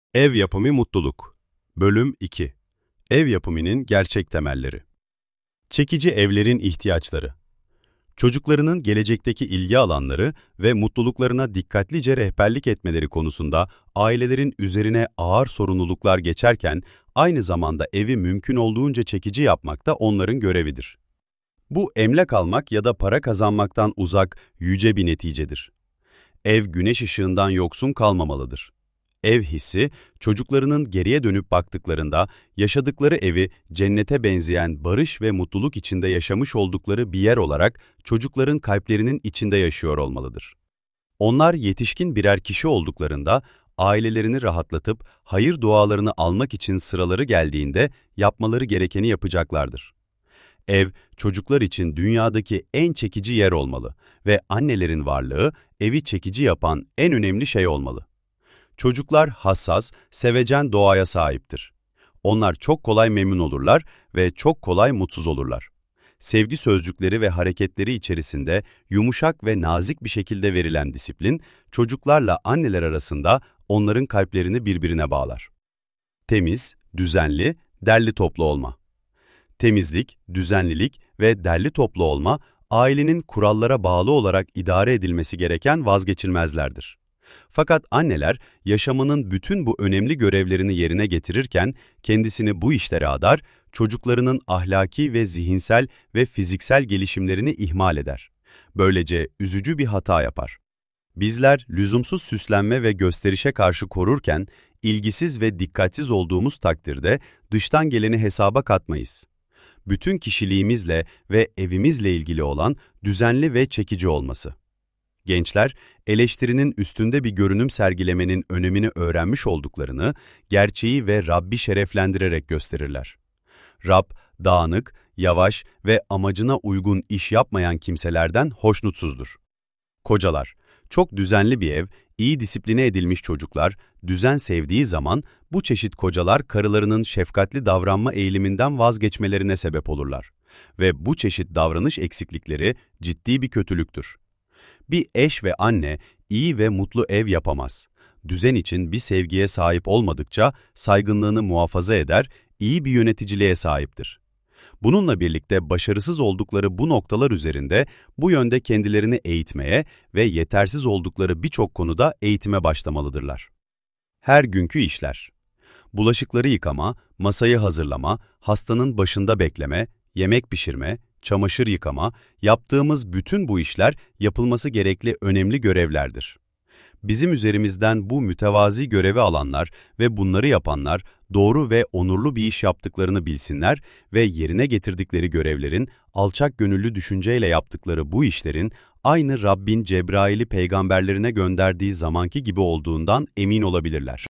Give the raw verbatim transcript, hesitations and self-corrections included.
Ev yapımı mutluluk. Bölüm iki. Ev yapımının gerçek temelleri. Çekici evlerin ihtiyaçları. Çocuklarının gelecekteki ilgi alanları ve mutluluklarına dikkatlice rehberlik etmeleri konusunda ailelerin üzerine ağır sorumluluklar geçerken aynı zamanda evi mümkün olduğunca çekici yapmak da onların görevidir. Bu emlak almak ya da para kazanmaktan uzak, yüce bir neticedir. Ev güneş ışığından yoksun kalmamalıdır. Ev hissi, çocuklarının geriye dönüp baktıklarında yaşadıkları evi cennete benzeyen barış ve mutluluk içinde yaşamış oldukları bir yer olarak çocukların kalplerinin içinde yaşıyor olmalıdır. Onlar yetişkin birer kişi olduklarında ailelerini rahatlatıp hayır dualarını almak için sıraları geldiğinde yapmaları gerekeni yapacaklardır. Ev, çocuklar için dünyadaki en çekici yer olmalı ve annelerin varlığı evi çekici yapan en önemli şey olmalı. Çocuklar hassas, sevecen doğaya sahiptir. Onlar çok kolay memnun olurlar ve çok kolay mutsuz olurlar. Sevgi sözcükleri ve hareketleri içerisinde yumuşak ve nazik bir şekilde verilen disiplin, çocuklarla anneler arasında onların kalplerini birbirine bağlar. Temiz, düzenli, derli toplu olma. Temizlik, düzenlilik ve derli toplu olma, ailenin kurallara bağlı olarak idare edilmesi gereken vazgeçilmezlerdir. Fakat anneler yaşamının bütün bu önemli görevlerini yerine getirirken kendisini bu işlere adar, çocuklarının ahlaki ve zihinsel ve fiziksel gelişimlerini ihmal eder. Böylece üzücü bir hata yapar. Bizler lüzumsuz süslenme ve gösterişe karşı korurken ilgisiz ve dikkatsiz olduğumuz takdirde dıştan geleni hesaba katmayız. Bütün kişiliğimizle ve evimizle ilgili olan düzenli ve çekici olması. Gençler, eleştirinin üstünde bir görünüm sergilemenin önemini öğrenmiş olduklarını, gerçeği ve Rabbi şereflendirerek gösterirler. Rab, dağınık, yavaş ve amacına uygun iş yapmayan kimselerden hoşnutsuzdur. Kocalar, çok düzenli bir ev, iyi disipline edilmiş çocuklar, düzen sevdiği zaman bu çeşit kocalar karılarının şefkatli davranma eğiliminden vazgeçmelerine sebep olurlar. Ve bu çeşit davranış eksiklikleri ciddi bir kötülüktür. Bir eş ve anne iyi ve mutlu ev yapamaz. Düzen için bir sevgiye sahip olmadıkça saygınlığını muhafaza eder, iyi bir yöneticiliğe sahiptir. Bununla birlikte başarısız oldukları bu noktalar üzerinde bu yönde kendilerini eğitmeye ve yetersiz oldukları birçok konuda eğitime başlamalıdırlar. Her günkü işler. Bulaşıkları yıkama, masayı hazırlama, hastanın başında bekleme, yemek pişirme, çamaşır yıkama, yaptığımız bütün bu işler yapılması gerekli önemli görevlerdir. Bizim üzerimizden bu mütevazi görevi alanlar ve bunları yapanlar doğru ve onurlu bir iş yaptıklarını bilsinler ve yerine getirdikleri görevlerin alçak gönüllü düşünceyle yaptıkları bu işlerin aynı Rabbin Cebrail'i peygamberlerine gönderdiği zamanki gibi olduğundan emin olabilirler.